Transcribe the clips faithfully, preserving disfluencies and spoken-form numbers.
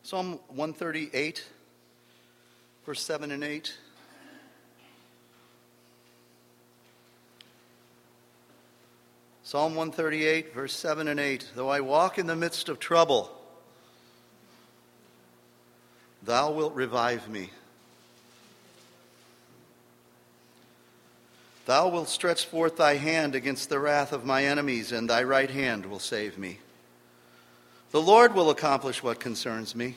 Psalm one thirty-eight, verse seven and eight. Psalm one thirty-eight, verse seven and eight. Though I walk in the midst of trouble, thou wilt revive me. Thou wilt stretch forth thy hand against the wrath of my enemies, and thy right hand will save me. The Lord will accomplish what concerns me.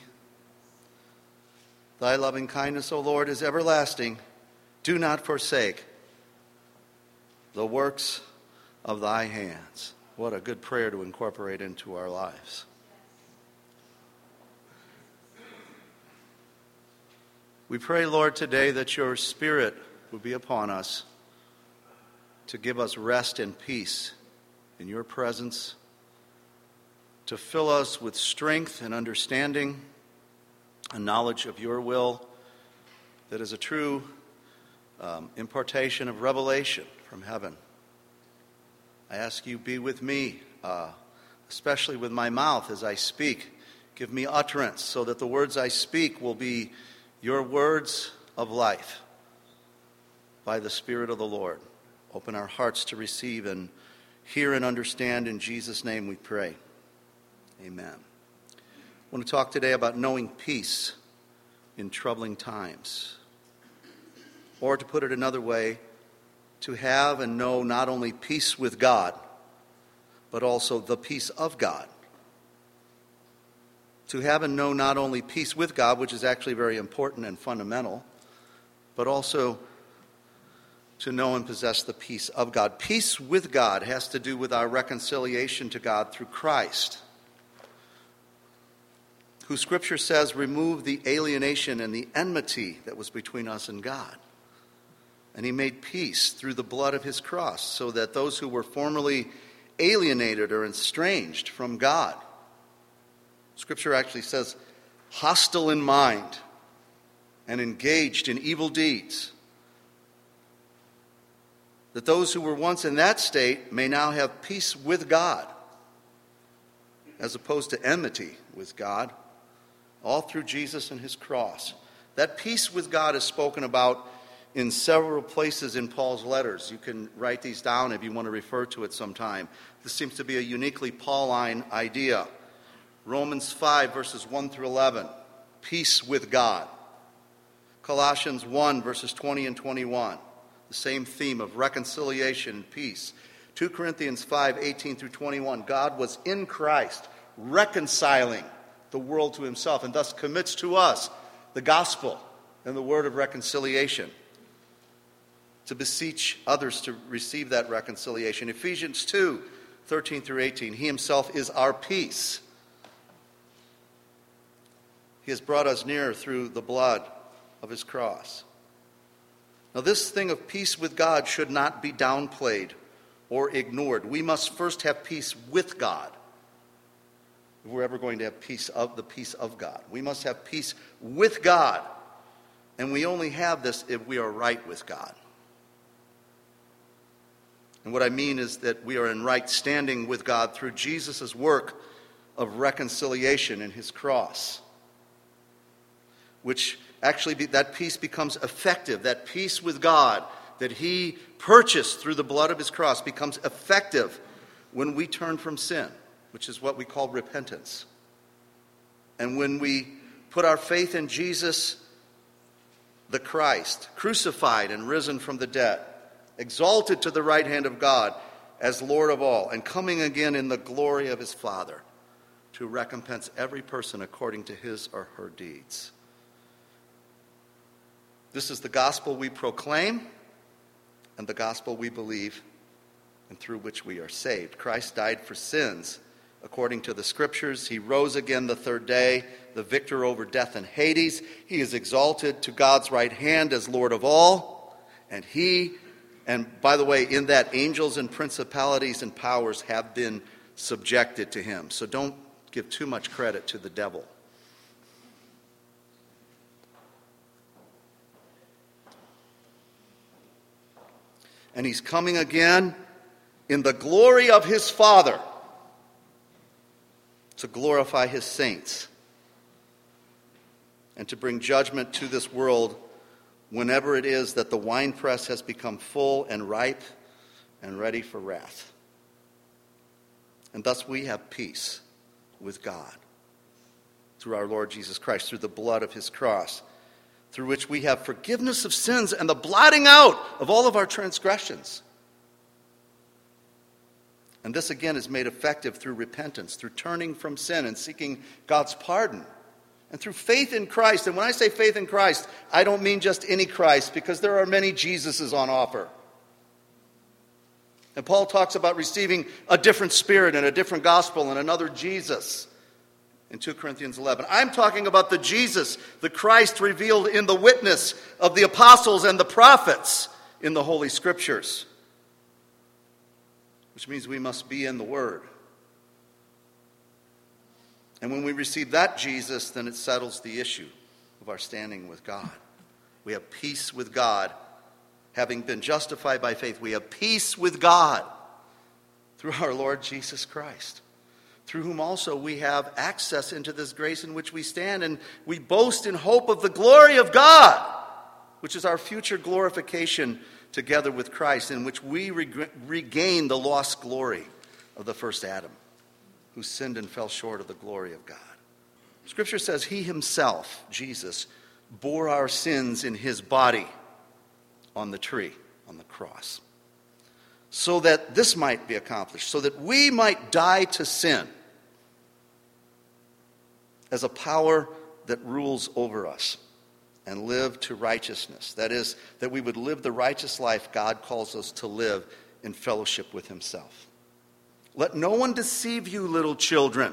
Thy loving kindness, O Lord, is everlasting. Do not forsake the works of thy hands. What a good prayer to incorporate into our lives. We pray, Lord, today that your Spirit would be upon us to give us rest and peace in your presence, to fill us with strength and understanding and knowledge of your will that is a true um, impartation of revelation from heaven. I ask you, be with me, uh, especially with my mouth as I speak. Give me utterance so that the words I speak will be your words of life by the Spirit of the Lord. Open our hearts to receive and hear and understand. In Jesus' name we pray. Amen. I want to talk today about knowing peace in troubling times. Or to put it another way, to have and know not only peace with God, but also the peace of God. To have and know not only peace with God, which is actually very important and fundamental, but also to know and possess the peace of God. Peace with God has to do with our reconciliation to God through Christ, who Scripture says removed the alienation and the enmity that was between us and God. And he made peace through the blood of his cross, so that those who were formerly alienated or estranged from God, Scripture actually says hostile in mind and engaged in evil deeds, that those who were once in that state may now have peace with God, as opposed to enmity with God, all through Jesus and his cross. That peace with God is spoken about in several places in Paul's letters. You can write these down if you want to refer to it sometime. This seems to be a uniquely Pauline idea. Romans five, verses one through eleven, peace with God. Colossians one, verses twenty and twenty-one, the same theme of reconciliation and peace. Second Corinthians five, eighteen through twenty-one, God was in Christ reconciling the world to himself, and thus commits to us the gospel and the word of reconciliation, to beseech others to receive that reconciliation. Ephesians two, thirteen through eighteen, he himself is our peace. He has brought us near through the blood of his cross. Now, this thing of peace with God should not be downplayed or ignored. We must first have peace with God if we're ever going to have peace of the peace of God. We must have peace with God, and we only have this if we are right with God. And what I mean is that we are in right standing with God through Jesus' work of reconciliation in his cross, which actually be, that peace becomes effective. That peace with God that he purchased through the blood of his cross becomes effective when we turn from sin, which is what we call repentance. And when we put our faith in Jesus, the Christ, crucified and risen from the dead, exalted to the right hand of God as Lord of all, and coming again in the glory of his Father to recompense every person according to his or her deeds. This is the gospel we proclaim and the gospel we believe and through which we are saved. Christ died for sins according to the Scriptures. He rose again the third day, the victor over death and Hades. He is exalted to God's right hand as Lord of all. And he, and by the way, in that angels and principalities and powers have been subjected to him. So don't give too much credit to the devil. And he's coming again in the glory of his Father to glorify his saints. and to bring judgment to this world whenever it is that the winepress has become full and ripe and ready for wrath. And thus we have peace with God through our Lord Jesus Christ, through the blood of his cross, through which we have forgiveness of sins and the blotting out of all of our transgressions. And this again is made effective through repentance, through turning from sin and seeking God's pardon, and through faith in Christ. And when I say faith in Christ, I don't mean just any Christ, because there are many Jesuses on offer. And Paul talks about receiving a different spirit and a different gospel and another Jesus in two Corinthians eleven. I'm talking about the Jesus, the Christ revealed in the witness of the apostles and the prophets in the Holy Scriptures, which means we must be in the Word. And when we receive that Jesus, then it settles the issue of our standing with God. We have peace with God. Having been justified by faith, we have peace with God through our Lord Jesus Christ, through whom also we have access into this grace in which we stand, and we boast in hope of the glory of God, which is our future glorification together with Christ, in which we reg- regain the lost glory of the first Adam, who sinned and fell short of the glory of God. Scripture says he himself, Jesus, bore our sins in his body on the tree, on the cross, so that this might be accomplished, so that we might die to sin as a power that rules over us, and live to righteousness. That is, that we would live the righteous life God calls us to live in fellowship with himself. Let no one deceive you, little children.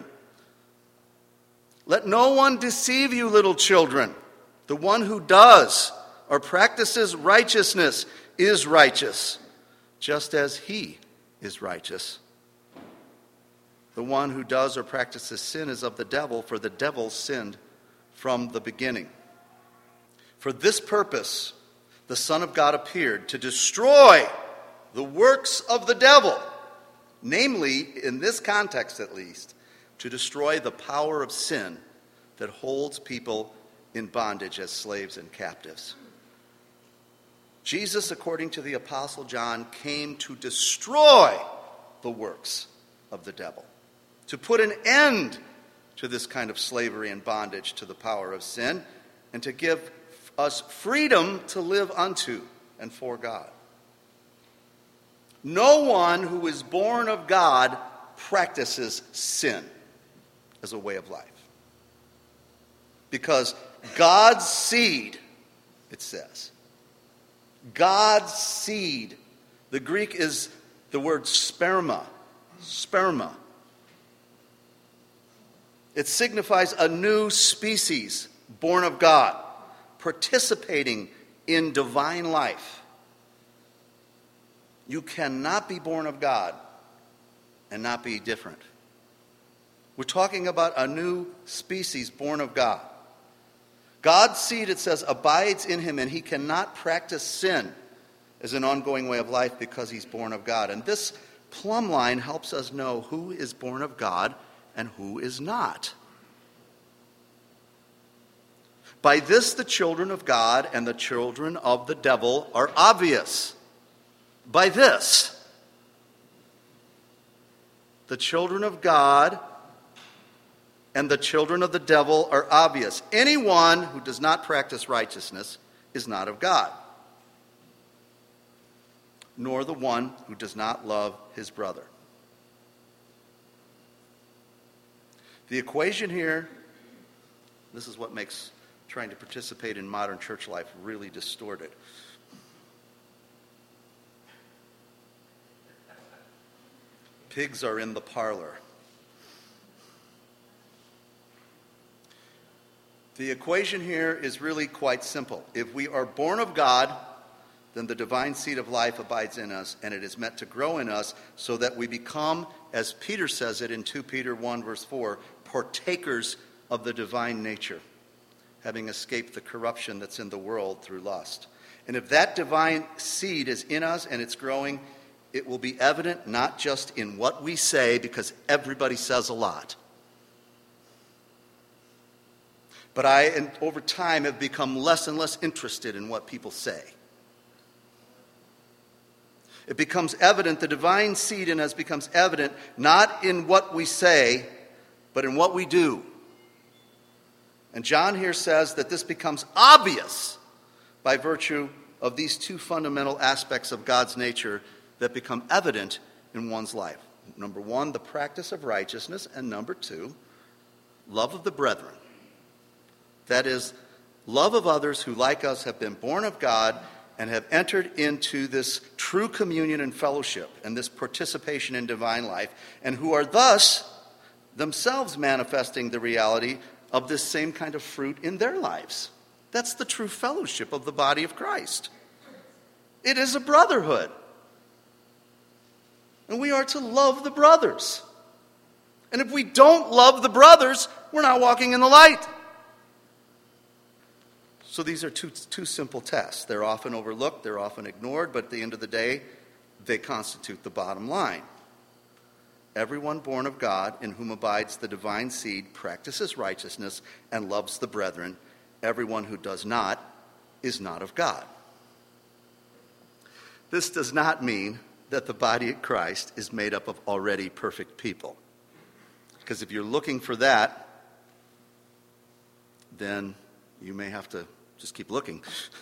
Let no one deceive you, little children. The one who does or practices righteousness is righteous, just as he is righteous. The one who does or practices sin is of the devil, for the devil sinned from the beginning. For this purpose, the Son of God appeared, to destroy the works of the devil. Namely, in this context at least, to destroy the power of sin that holds people in bondage as slaves and captives. Jesus, according to the Apostle John, came to destroy the works of the devil, to put an end to this kind of slavery and bondage to the power of sin, and to give us freedom to live unto and for God. No one who is born of God practices sin as a way of life. Because God's seed, it says, God's seed, the Greek is the word sperma, sperma. It signifies a new species born of God, participating in divine life. You cannot be born of God and not be different. We're talking about a new species born of God. God's seed, it says, abides in him, and he cannot practice sin as an ongoing way of life because he's born of God. And this plumb line helps us know who is born of God and who is not. By this, the children of God and the children of the devil are obvious. By this, the children of God and the children of the devil are obvious. Anyone who does not practice righteousness is not of God, nor the one who does not love his brother. The equation here, this is what makes trying to participate in modern church life really distorted. Pigs are in the parlor. The equation here is really quite simple. If we are born of God, then the divine seed of life abides in us, and it is meant to grow in us so that we become, as Peter says it in two Peter one, verse four, partakers of the divine nature, having escaped the corruption that's in the world through lust. And if that divine seed is in us and it's growing, it will be evident not just in what we say, because everybody says a lot, But I, and over time, have become less and less interested in what people say. It becomes evident, the divine seed in us becomes evident not in what we say, but in what we do. And John here says that this becomes obvious by virtue of these two fundamental aspects of God's nature that become evident in one's life. Number one, the practice of righteousness, and number two, love of the brethren. That is, love of others who, like us, have been born of God and have entered into this true communion and fellowship and this participation in divine life, and who are thus themselves manifesting the reality of this same kind of fruit in their lives. That's the true fellowship of the body of Christ. It is a brotherhood. And we are to love the brothers. And if we don't love the brothers, we're not walking in the light. So these are two, two simple tests. They're often overlooked, they're often ignored, but at the end of the day, they constitute the bottom line. Everyone born of God, in whom abides the divine seed, practices righteousness and loves the brethren. Everyone who does not is not of God. This does not mean that the body of Christ is made up of already perfect people. Because if you're looking for that, then you may have to just keep looking.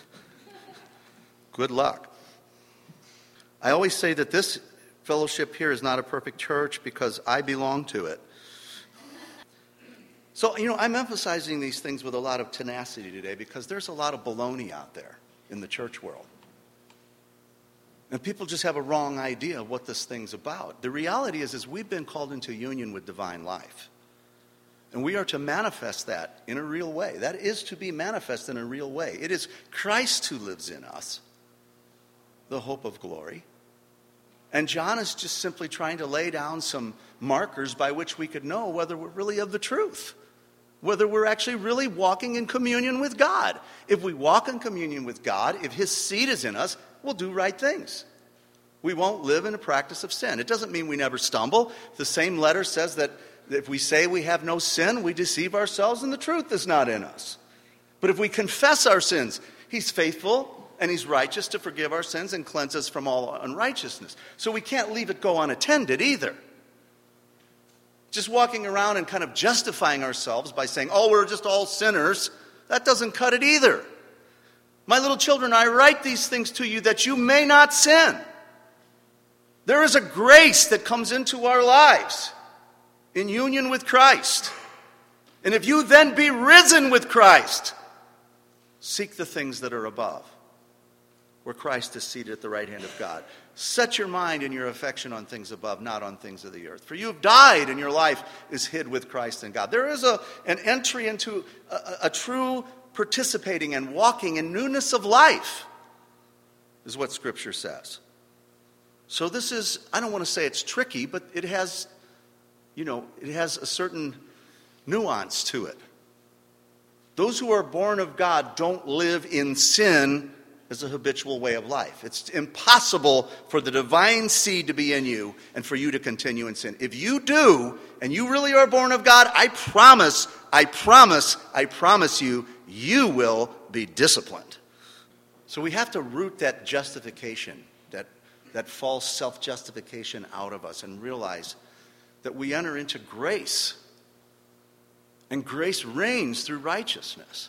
Good luck. I always say that this fellowship here is not a perfect church because I belong to it. So, you know, I'm emphasizing these things with a lot of tenacity today because there's a lot of baloney out there in the church world. And people just have a wrong idea of what this thing's about. The reality is, is we've been called into union with divine life. And we are to manifest that in a real way. That is to be manifest in a real way. It is Christ who lives in us, the hope of glory. And John is just simply trying to lay down some markers by which we could know whether we're really of the truth, whether we're actually really walking in communion with God. If we walk in communion with God, if his seed is in us, we'll do right things. We won't live in a practice of sin. It doesn't mean we never stumble. The same letter says that if we say we have no sin, we deceive ourselves and the truth is not in us. But if we confess our sins, he's faithful and he's righteous to forgive our sins and cleanse us from all unrighteousness. So we can't leave it go unattended either. Just walking around and kind of justifying ourselves by saying, oh, we're just all sinners, that doesn't cut it either. My little children, I write these things to you that you may not sin. There is a grace that comes into our lives in union with Christ. And if you then be risen with Christ, seek the things that are above, where Christ is seated at the right hand of God. Set your mind and your affection on things above, not on things of the earth. For you have died, and your life is hid with Christ in God. There is a, an entry into a, a true participating and walking in newness of life, is what Scripture says. So this is, I don't want to say it's tricky, but it has, you know, it has a certain nuance to it. Those who are born of God don't live in sin as a habitual way of life. It's impossible for the divine seed to be in you and for you to continue in sin. If you do, and you really are born of God, I promise, I promise, I promise you, you will be disciplined. So we have to root that justification, that, that false self-justification out of us and realize that we enter into grace. And grace reigns through righteousness.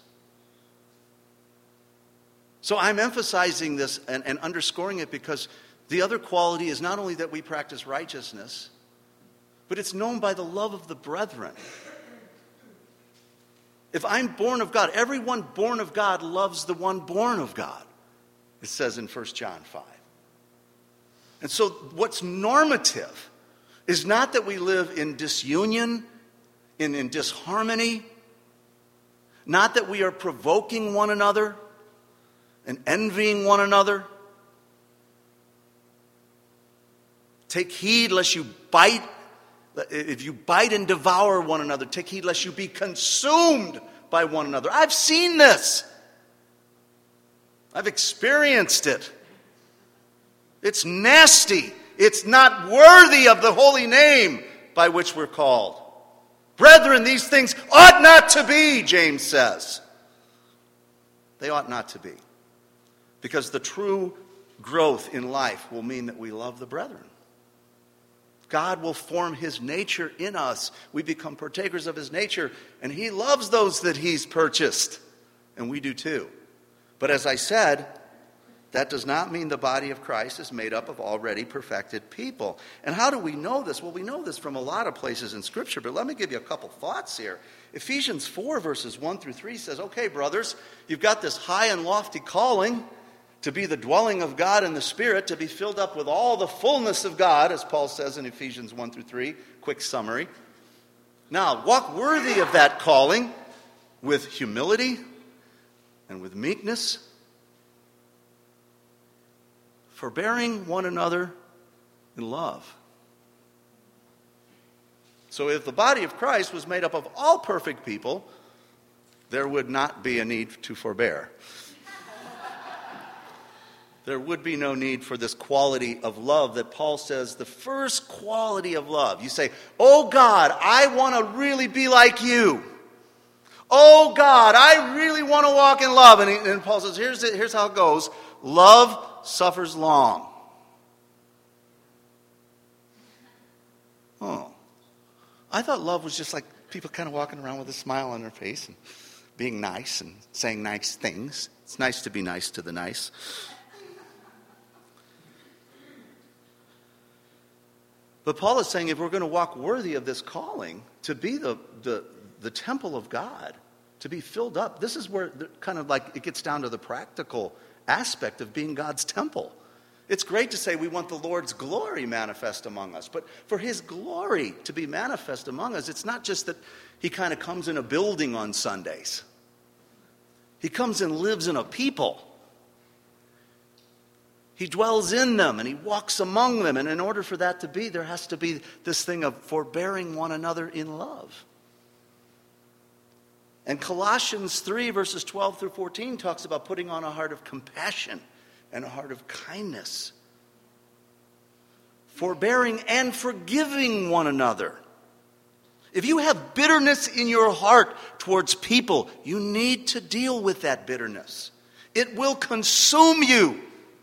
So I'm emphasizing this and, and underscoring it because the other quality is not only that we practice righteousness, but it's known by the love of the brethren. If I'm born of God, everyone born of God loves the one born of God, it says in First John five. And so what's normative is not that we live in disunion, in, in disharmony, not that we are provoking one another and envying one another. Take heed lest you bite, if you bite and devour one another, take heed lest you be consumed by one another. I've seen this. I've experienced it. It's nasty. It's not worthy of the holy name by which we're called. Brethren, these things ought not to be, James says. They ought not to be. Because the true growth in life will mean that we love the brethren. God will form his nature in us. We become partakers of his nature, and he loves those that he's purchased. And we do too. But as I said, that does not mean the body of Christ is made up of already perfected people. And how do we know this? Well, we know this from a lot of places in Scripture, but let me give you a couple thoughts here. Ephesians four, verses one through three says, okay, brothers, you've got this high and lofty calling to be the dwelling of God in the Spirit, to be filled up with all the fullness of God, as Paul says in Ephesians one through three. Quick summary. Now, walk worthy of that calling with humility and with meekness, forbearing one another in love. So if the body of Christ was made up of all perfect people, there would not be a need to forbear. There would be no need for this quality of love that Paul says, the first quality of love. You say, oh God, I want to really be like you. Oh God, I really want to walk in love. And, he, and Paul says, here's, it, here's how it goes. Love suffers long. Oh. I thought love was just like people kind of walking around with a smile on their face and being nice and saying nice things. It's nice to be nice to the nice. But Paul is saying if we're going to walk worthy of this calling, to be the, the, the temple of God, to be filled up, this is where kind of like it gets down to the practical aspect of being God's temple. It's great to say we want the Lord's glory manifest among us, but for his glory to be manifest among us, it's not just that he kind of comes in a building on Sundays. He comes and lives in a people. He dwells in them and he walks among them. And in order for that to be, there has to be this thing of forbearing one another in love. And Colossians three, verses twelve through fourteen talks about putting on a heart of compassion and a heart of kindness. Forbearing and forgiving one another. If you have bitterness in your heart towards people, you need to deal with that bitterness. It will consume you.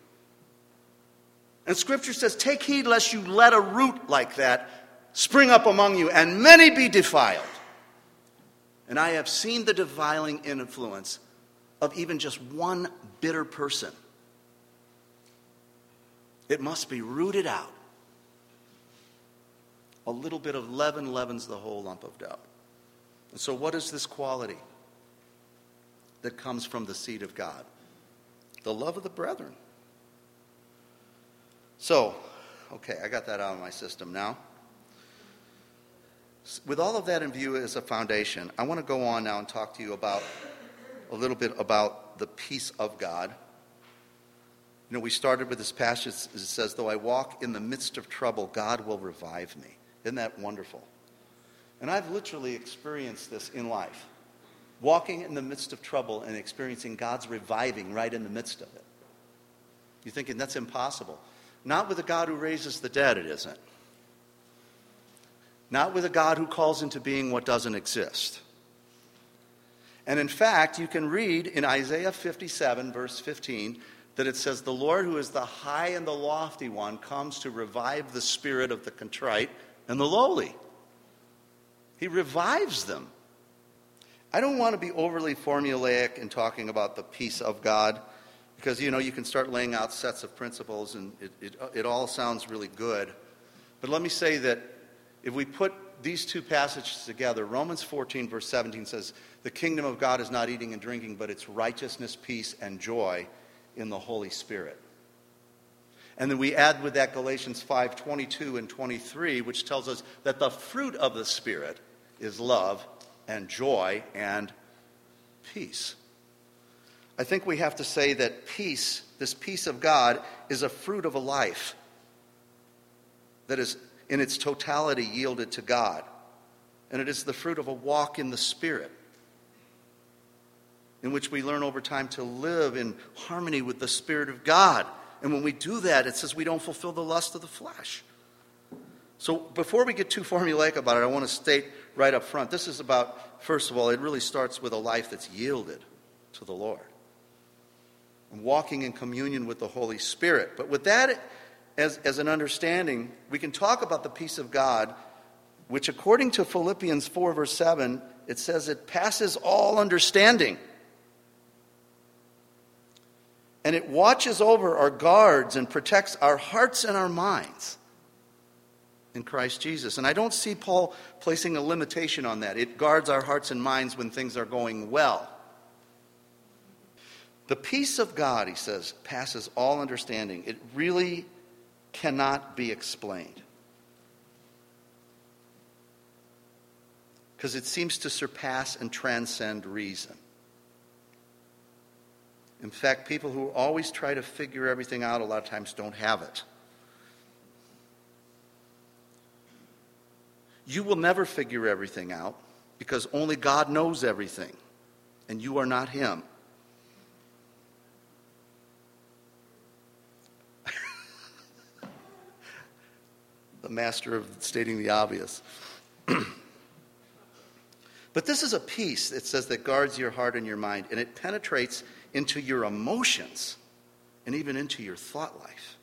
And Scripture says, take heed lest you let a root like that spring up among you, and many be defiled. And I have seen the defiling influence of even just one bitter person. It must be rooted out. A little bit of leaven leavens the whole lump of dough. And so what is this quality that comes from the seed of God? The love of the brethren. So, okay, I got that out of my system now. With all of that in view as a foundation, I want to go on now and talk to you about a little bit about the peace of God. You know, we started with this passage that says, though I walk in the midst of trouble, God will revive me. Isn't that wonderful? And I've literally experienced this in life. Walking in the midst of trouble and experiencing God's reviving right in the midst of it. You're thinking, that's impossible. Not with a God who raises the dead, it isn't. Not with a God who calls into being what doesn't exist. And in fact, you can read in Isaiah fifty-seven, verse fifteen, that it says, the Lord who is the high and the lofty one comes to revive the spirit of the contrite and the lowly. He revives them. I don't want to be overly formulaic in talking about the peace of God, because, you know, you can start laying out sets of principles and it, it, it all sounds really good. But let me say that if we put these two passages together, Romans fourteen, verse seventeen says, the kingdom of God is not eating and drinking, but it's righteousness, peace, and joy in the Holy Spirit. And then we add with that Galatians five, twenty-two and twenty-three, which tells us that the fruit of the Spirit is love and joy and peace. I think we have to say that peace, this peace of God, is a fruit of a life that is in its totality yielded to God. And it is the fruit of a walk in the Spirit, in which we learn over time to live in harmony with the Spirit of God. And when we do that, it says we don't fulfill the lust of the flesh. So before we get too formulaic about it, I want to state right up front, this is about, first of all, it really starts with a life that's yielded to the Lord. And walking in communion with the Holy Spirit. But with that as, as an understanding, we can talk about the peace of God, which according to Philippians four, verse seven, it says it passes all understanding. And it watches over our guards and protects our hearts and our minds in Christ Jesus. And I don't see Paul placing a limitation on that. It guards our hearts and minds when things are going well. The peace of God, he says, passes all understanding. It really cannot be explained. Because it seems to surpass and transcend reason. In fact, people who always try to figure everything out a lot of times don't have it. You will never figure everything out because only God knows everything, and you are not Him. The master of stating the obvious. But this is a peace, it says, that guards your heart and your mind, and it penetrates into your emotions and even into your thought life.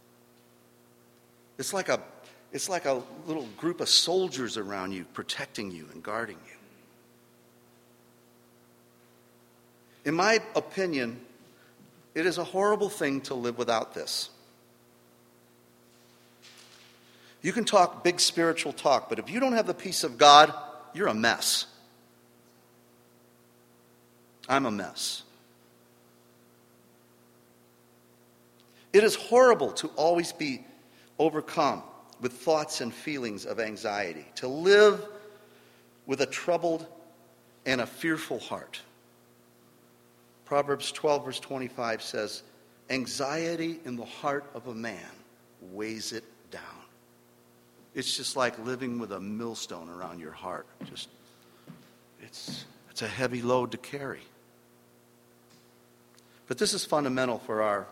It's like a, it's like a little group of soldiers around you, protecting you and guarding you. In my opinion, it is a horrible thing to live without this. You can talk big spiritual talk, but if you don't have the peace of God, you're a mess. I'm a mess. It is horrible to always be overcome with thoughts and feelings of anxiety, to live with a troubled and a fearful heart. Proverbs twelve, verse twenty-five says, anxiety in the heart of a man weighs it down. It's just like living with a millstone around your heart. Just, it's, it's a heavy load to carry. But this is fundamental for our,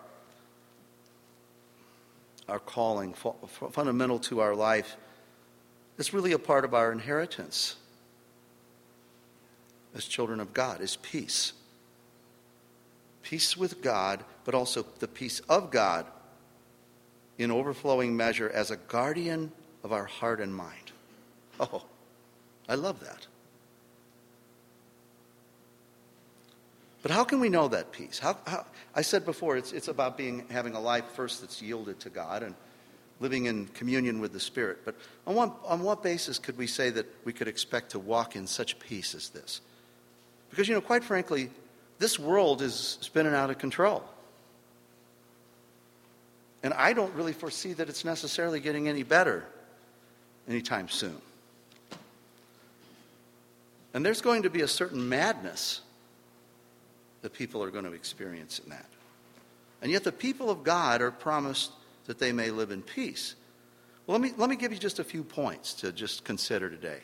our calling, fundamental to our life. It's really a part of our inheritance as children of God, is peace. Peace with God, but also the peace of God in overflowing measure as a guardian of our heart and mind. Oh, I love that. But how can we know that peace? How, how, I said before, it's, it's about being having a life first that's yielded to God and living in communion with the Spirit. But on what, on what basis could we say that we could expect to walk in such peace as this? Because, you know, quite frankly, this world is spinning out of control. And I don't really foresee that it's necessarily getting any better anytime soon. And there's going to be a certain madness that people are going to experience in that. And yet the people of God are promised that they may live in peace. Well, let me, let me give you just a few points to just consider today.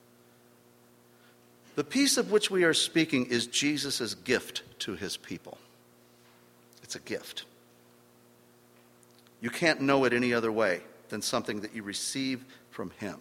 The peace of which we are speaking is Jesus' gift to his people. It's a gift. You can't know it any other way than something that you receive from him.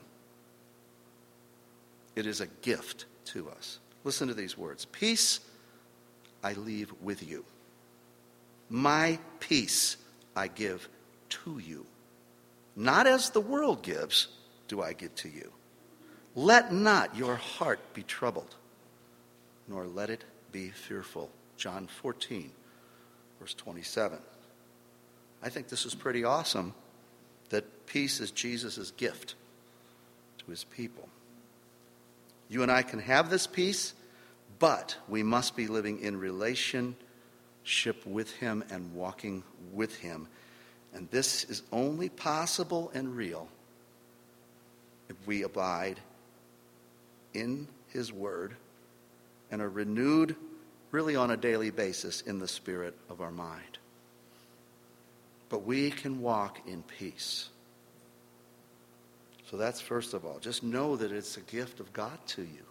It is a gift to us. Listen to these words. Peace I leave with you. My peace I give to you. Not as the world gives, do I give to you. Let not your heart be troubled, nor let it be fearful. John fourteen, verse twenty-seven. I think this is pretty awesome, that peace is Jesus' gift to his people. You and I can have this peace, but we must be living in relationship with him and walking with him. And this is only possible and real if we abide in his word and are renewed really on a daily basis in the spirit of our mind. But we can walk in peace. So that's first of all. Just know that it's a gift of God to you.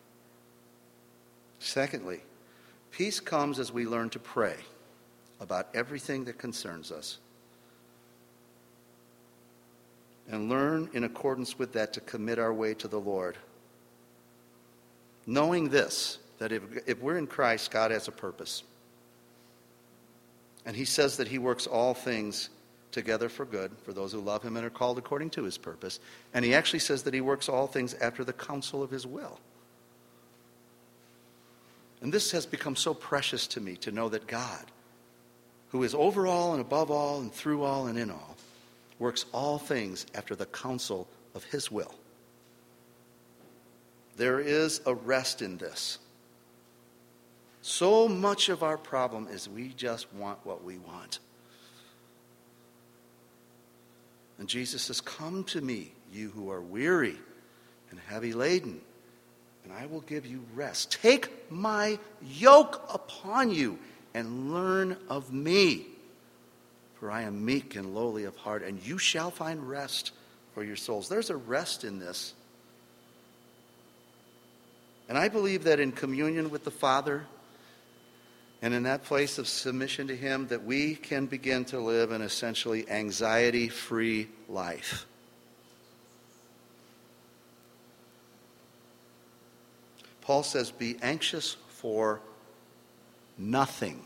Secondly, peace comes as we learn to pray about everything that concerns us. And learn in accordance with that to commit our way to the Lord knowing this, that if, if we're in Christ, God has a purpose. And he says that he works all things together for good for those who love him and are called according to his purpose. And he actually says that he works all things after the counsel of his will. And this has become so precious to me, to know that God, who is over all and above all and through all and in all, works all things after the counsel of his will. There is a rest in this. So much of our problem is we just want what we want. And Jesus says, "Come to me, you who are weary and heavy laden, and I will give you rest. Take my yoke upon you and learn of me. For I am meek and lowly of heart, and you shall find rest for your souls." There's a rest in this. And I believe that in communion with the Father, and in that place of submission to him, that we can begin to live an essentially anxiety-free life. Paul says, "Be anxious for nothing,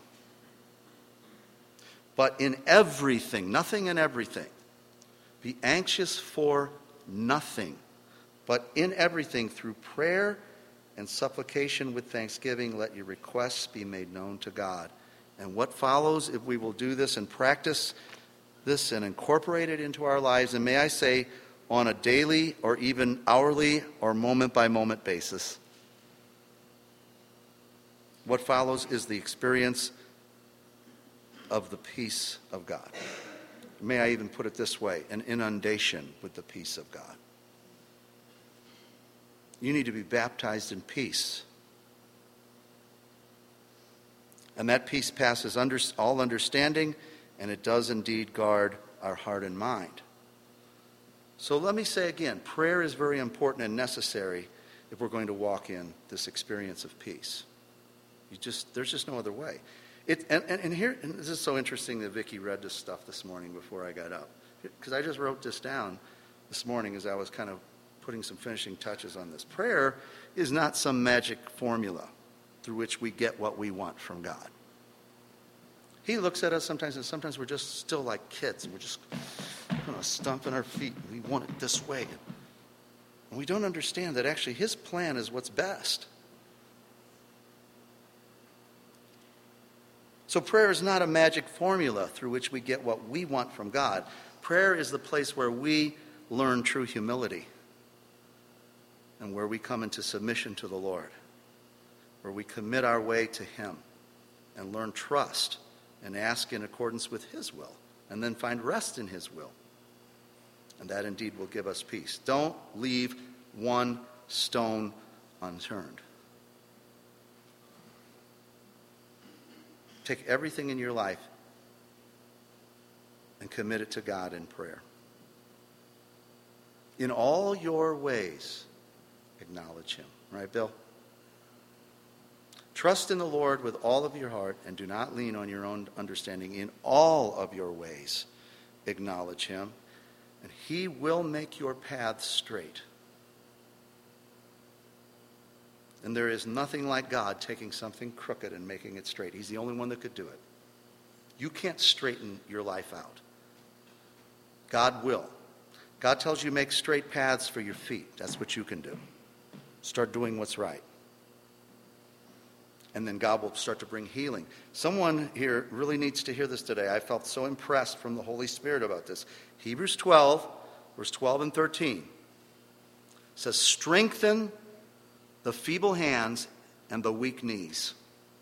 but in everything," nothing and everything. "Be anxious for nothing, but in everything through prayer and supplication with thanksgiving, let your requests be made known to God." And what follows, if we will do this and practice this and incorporate it into our lives, and may I say, on a daily or even hourly or moment-by-moment basis, what follows is the experience of the peace of God. May I even put it this way, an inundation with the peace of God. You need to be baptized in peace. And that peace passes under, all understanding, and it does indeed guard our heart and mind. So let me say again, prayer is very important and necessary if we're going to walk in this experience of peace. You just, there's just no other way. It, and, and, and here, and this is so interesting that Vicki read this stuff this morning before I got up. Because I just wrote this down this morning as I was kind of putting some finishing touches on this. Prayer is not some magic formula through which we get what we want from God. He looks at us sometimes, and sometimes we're just still like kids, and we're just you know, stomping our feet, and we want it this way. And we don't understand that actually his plan is what's best. So prayer is not a magic formula through which we get what we want from God. Prayer is the place where we learn true humility and where we come into submission to the Lord, where we commit our way to him and learn trust and ask in accordance with his will, and then find rest in his will. And that indeed will give us peace. Don't leave one stone unturned. Take everything in your life and commit it to God in prayer. In all your ways, acknowledge him. Right, Bill? Trust in the Lord with all of your heart and do not lean on your own understanding. In all of your ways, acknowledge him, and he will make your paths straight. And there is nothing like God taking something crooked and making it straight. He's the only one that could do it. You can't straighten your life out. God will. God tells you make straight paths for your feet. That's what you can do. Start doing what's right. And then God will start to bring healing. Someone here really needs to hear this today. I felt so impressed from the Holy Spirit about this. Hebrews twelve, verse twelve and thirteen says, "Strengthen the feeble hands and the weak knees,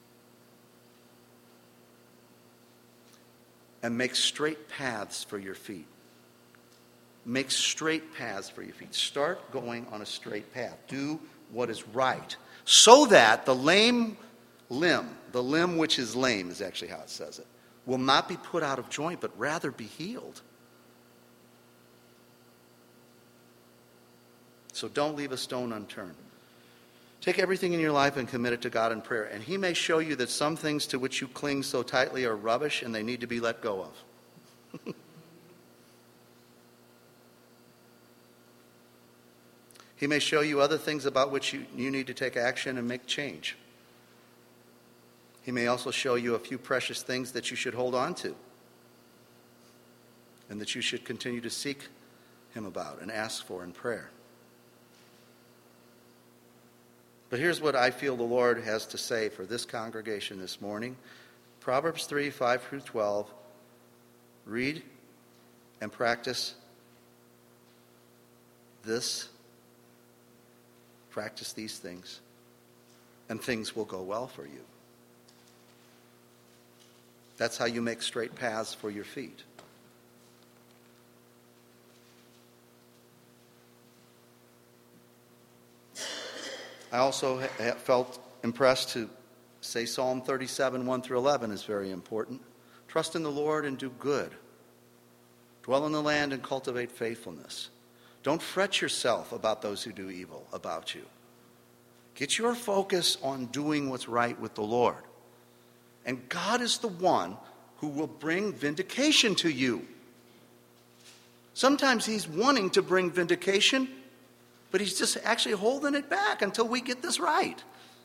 and make straight paths for your feet." Make straight paths for your feet. Start going on a straight path. Do what is right, so that the lame limb, the limb which is lame is actually how it says it, will not be put out of joint, but rather be healed. So don't leave a stone unturned. Take everything in your life and commit it to God in prayer. And he may show you that some things to which you cling so tightly are rubbish and they need to be let go of. He may show you other things about which you, you need to take action and make change. He may also show you a few precious things that you should hold on to and that you should continue to seek him about and ask for in prayer. But here's what I feel the Lord has to say for this congregation this morning. Proverbs three, five through twelve. Read and practice this. Practice these things, and things will go well for you. That's how you make straight paths for your feet. I also ha- felt impressed to say Psalm thirty-seven, one through eleven is very important. Trust in the Lord and do good. Dwell in the land and cultivate faithfulness. Don't fret yourself about those who do evil about you. Get your focus on doing what's right with the Lord. And God is the one who will bring vindication to you. Sometimes he's wanting to bring vindication, but he's just actually holding it back until we get this right.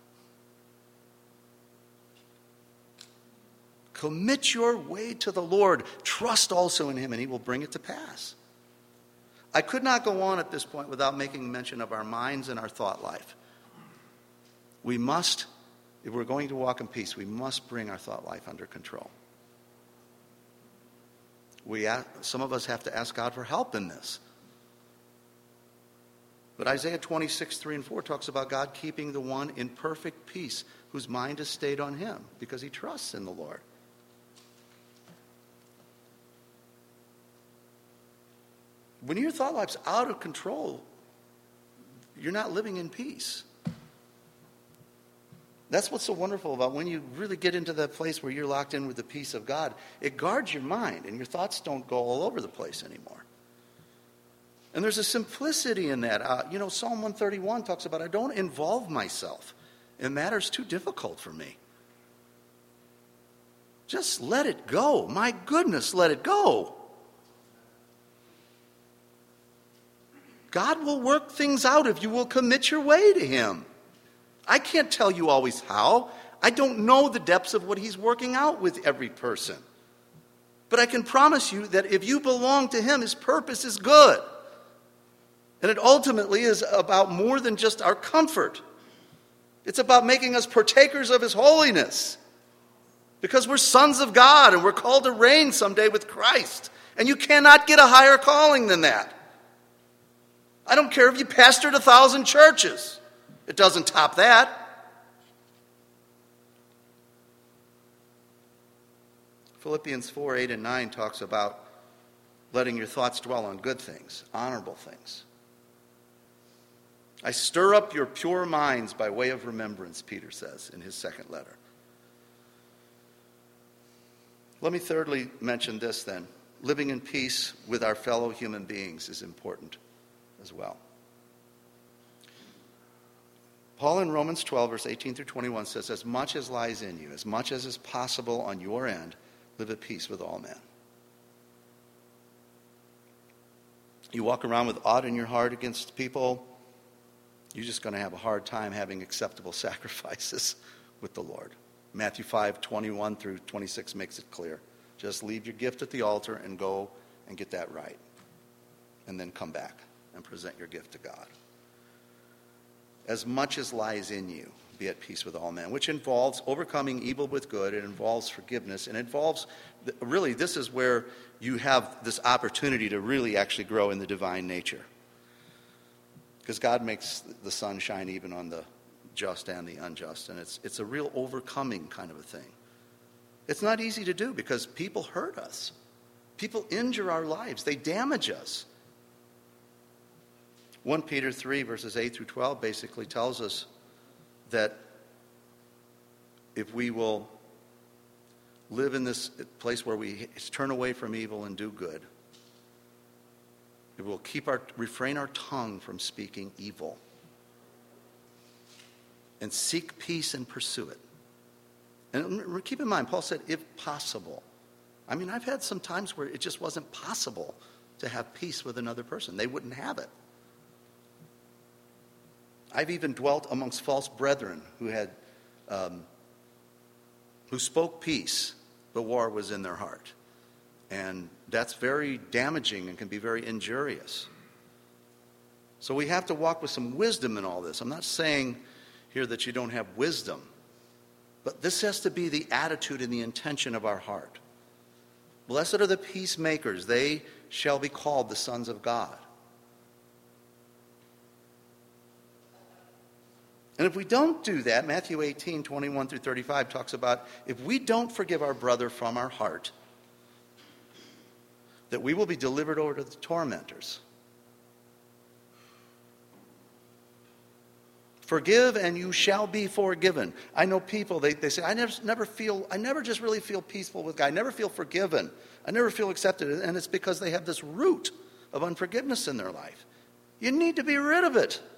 Commit your way to the Lord. Trust also in him, and he will bring it to pass. I could not go on at this point without making mention of our minds and our thought life. We must, if we're going to walk in peace, we must bring our thought life under control. We, some of us have to ask God for help in this. But Isaiah twenty-six, three and four talks about God keeping the one in perfect peace whose mind is stayed on him because he trusts in the Lord. When your thought life's out of control, you're not living in peace. That's what's so wonderful about when you really get into that place where you're locked in with the peace of God. It guards your mind, and your thoughts don't go all over the place anymore. And there's a simplicity in that. Uh, you know, Psalm one thirty-one talks about, I don't involve myself in matters too difficult for me. Just let it go. My goodness, let it go. God will work things out if you will commit your way to him. I can't tell you always how. I don't know the depths of what he's working out with every person. But I can promise you that if you belong to him, his purpose is good. And it ultimately is about more than just our comfort. It's about making us partakers of his holiness. Because we're sons of God and we're called to reign someday with Christ. And you cannot get a higher calling than that. I don't care if you pastored a thousand churches. It doesn't top that. Philippians four, eight, and nine talks about letting your thoughts dwell on good things, honorable things. I stir up your pure minds by way of remembrance, Peter says in his second letter. Let me thirdly mention this then. Living in peace with our fellow human beings is important as well. Paul in Romans twelve, verse eighteen through twenty-one says, as much as lies in you, as much as is possible on your end, live at peace with all men. You walk around with aught in your heart against people, you're just going to have a hard time having acceptable sacrifices with the Lord. Matthew five, twenty-one through twenty-six makes it clear. Just leave your gift at the altar and go and get that right. And then come back and present your gift to God. As much as lies in you, be at peace with all men, which involves overcoming evil with good. It involves forgiveness. And it involves, really, this is where you have this opportunity to really actually grow in the divine nature. Because God makes the sun shine even on the just and the unjust. And it's, it's a real overcoming kind of a thing. It's not easy to do because people hurt us. People injure our lives. They damage us. First Peter three, verses eight through twelve basically tells us that if we will live in this place where we turn away from evil and do good, it will keep our refrain our tongue from speaking evil and seek peace and pursue it. And keep in mind, Paul said, if possible. I mean, I've had some times where it just wasn't possible to have peace with another person. They wouldn't have it. I've even dwelt amongst false brethren who had, um, who spoke peace, but war was in their heart. And that's very damaging and can be very injurious. So we have to walk with some wisdom in all this. I'm not saying here that you don't have wisdom, but this has to be the attitude and the intention of our heart. Blessed are the peacemakers, they shall be called the sons of God. And if we don't do that, Matthew eighteen, twenty-one through thirty-five talks about if we don't forgive our brother from our heart, that we will be delivered over to the tormentors. Forgive and you shall be forgiven. I know people, they, they say, I never, never feel, I never just really feel peaceful with God. I never feel forgiven. I never feel accepted. And it's because they have this root of unforgiveness in their life. You need to be rid of it.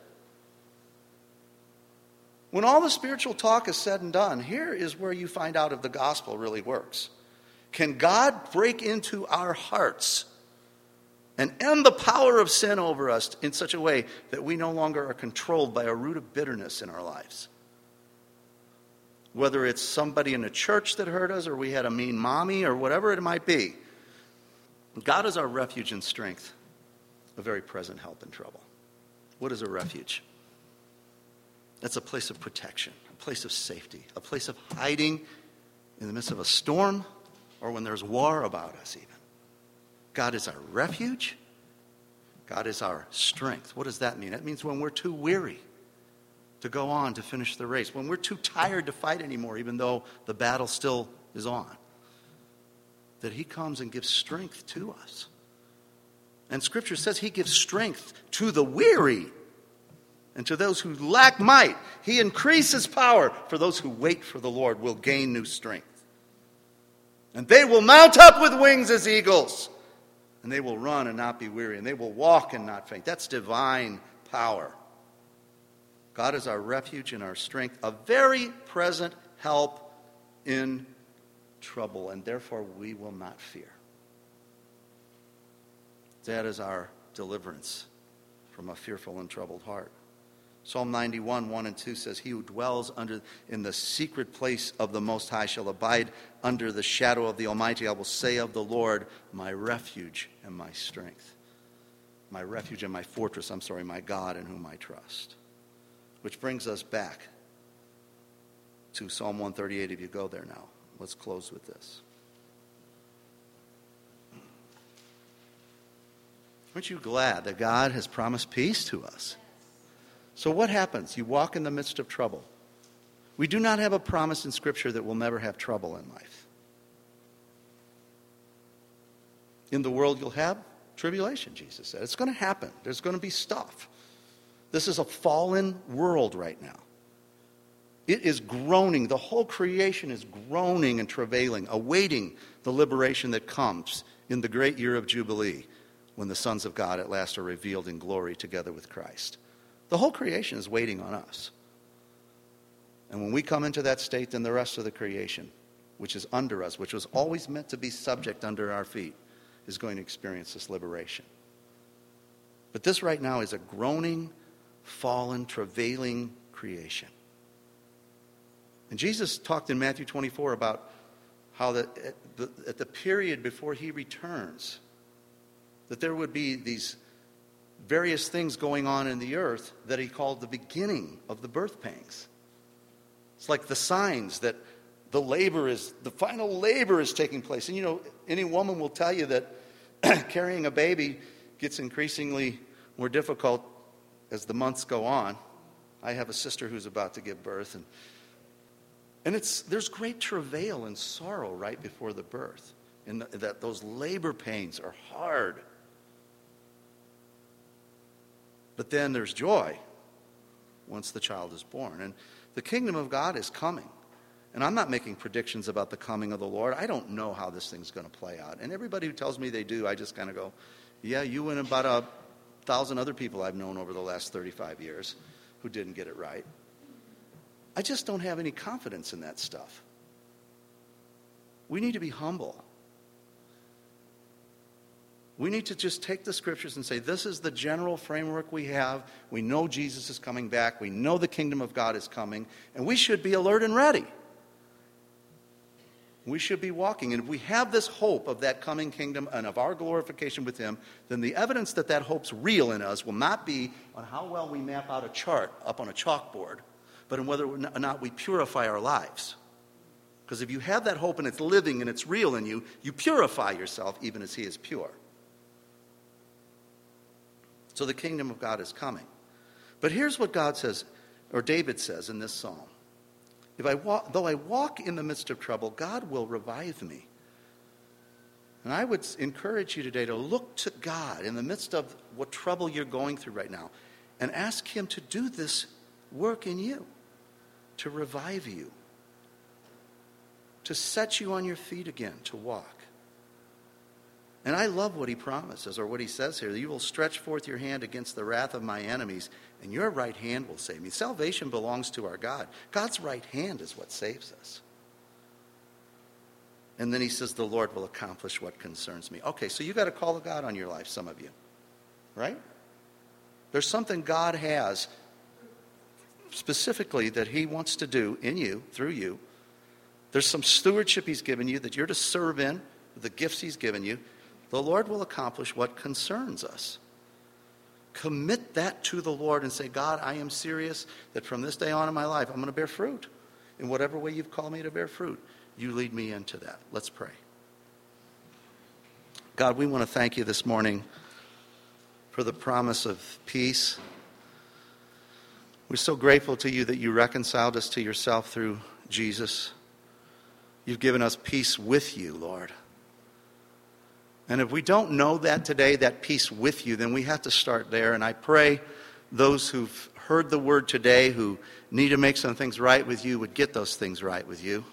When all the spiritual talk is said and done, here is where you find out if the gospel really works. Can God break into our hearts and end the power of sin over us in such a way that we no longer are controlled by a root of bitterness in our lives? Whether it's somebody in a church that hurt us, or we had a mean mommy, or whatever it might be, God is our refuge and strength, a very present help in trouble. What is a refuge? That's a place of protection, a place of safety, a place of hiding in the midst of a storm, or when there's war about us even. God is our refuge. God is our strength. What does that mean? That means when we're too weary to go on to finish the race, when we're too tired to fight anymore, even though the battle still is on, that he comes and gives strength to us. And Scripture says he gives strength to the weary, and to those who lack might, he increases power. For those who wait for the Lord will gain new strength. And they will mount up with wings as eagles. And they will run and not be weary. And they will walk and not faint. That's divine power. God is our refuge and our strength, a very present help in trouble. And therefore we will not fear. That is our deliverance from a fearful and troubled heart. Psalm ninety-one, one and two says, he who dwells under in the secret place of the Most High shall abide under the shadow of the Almighty. I will say of the Lord, my refuge and my strength. My refuge and my fortress, I'm sorry, my God in whom I trust. Which brings us back to Psalm one thirty-eight, if you go there now. Let's close with this. Aren't you glad that God has promised peace to us? So what happens? You walk in the midst of trouble. We do not have a promise in Scripture that we'll never have trouble in life. In the world you'll have tribulation, Jesus said. It's going to happen. There's going to be stuff. This is a fallen world right now. It is groaning. The whole creation is groaning and travailing, awaiting the liberation that comes in the great year of Jubilee, when the sons of God at last are revealed in glory together with Christ. The whole creation is waiting on us. And when we come into that state, then the rest of the creation, which is under us, which was always meant to be subject under our feet, is going to experience this liberation. But this right now is a groaning, fallen, travailing creation. And Jesus talked in Matthew twenty-four about how that at the, at the period before he returns, that there would be these various things going on in the earth that he called the beginning of the birth pangs. It's like the signs that the labor is, the final labor is taking place. And you know, any woman will tell you that carrying a baby gets increasingly more difficult as the months go on. I have a sister who's about to give birth, and and it's there's great travail and sorrow right before the birth, and that those labor pains are hard. But then there's joy once the child is born. And the kingdom of God is coming. And I'm not making predictions about the coming of the Lord. I don't know how this thing's going to play out. And everybody who tells me they do, I just kind of go, yeah, you and about a thousand other people I've known over the last thirty-five years who didn't get it right. I just don't have any confidence in that stuff. We need to be humble. We need to just take the scriptures and say, this is the general framework we have. We know Jesus is coming back. We know the kingdom of God is coming. And we should be alert and ready. We should be walking. And if we have this hope of that coming kingdom and of our glorification with him, then the evidence that that hope's real in us will not be on how well we map out a chart up on a chalkboard, but in whether or not we purify our lives. Because if you have that hope and it's living and it's real in you, you purify yourself even as he is pure. So the kingdom of God is coming. But here's what God says, or David says in this psalm. If I walk, though I walk in the midst of trouble, God will revive me. And I would encourage you today to look to God in the midst of what trouble you're going through right now and ask him to do this work in you, to revive you, to set you on your feet again, to walk. And I love what he promises, or what he says here. You will stretch forth your hand against the wrath of my enemies, and your right hand will save me. Salvation belongs to our God. God's right hand is what saves us. And then he says, the Lord will accomplish what concerns me. Okay, so you got a call of God on your life, some of you. Right? There's something God has specifically that he wants to do in you, through you. There's some stewardship he's given you that you're to serve in, the gifts he's given you. The Lord will accomplish what concerns us. Commit that to the Lord and say, God, I am serious that from this day on in my life, I'm going to bear fruit. In whatever way you've called me to bear fruit, you lead me into that. Let's pray. God, we want to thank you this morning for the promise of peace. We're so grateful to you that you reconciled us to yourself through Jesus. You've given us peace with you, Lord. And if we don't know that today, that peace with you, then we have to start there. And I pray those who've heard the word today, who need to make some things right with you, would get those things right with you.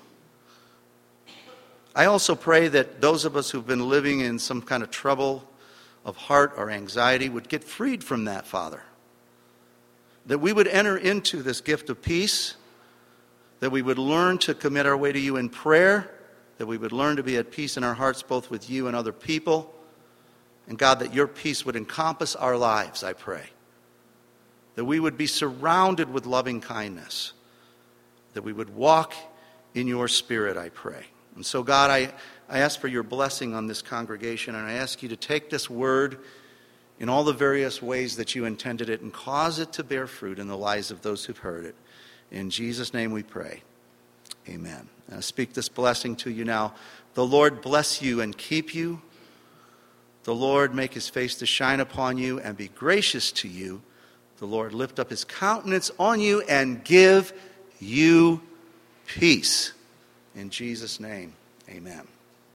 I also pray that those of us who've been living in some kind of trouble of heart or anxiety would get freed from that, Father. That we would enter into this gift of peace, that we would learn to commit our way to you in prayer, that we would learn to be at peace in our hearts both with you and other people. And God, that your peace would encompass our lives, I pray. That we would be surrounded with loving kindness. That we would walk in your spirit, I pray. And so, God, I, I ask for your blessing on this congregation, and I ask you to take this word in all the various ways that you intended it and cause it to bear fruit in the lives of those who've heard it. In Jesus' name we pray. Amen. And I speak this blessing to you now. The Lord bless you and keep you. The Lord make his face to shine upon you and be gracious to you. The Lord lift up his countenance on you and give you peace. In Jesus' name, amen.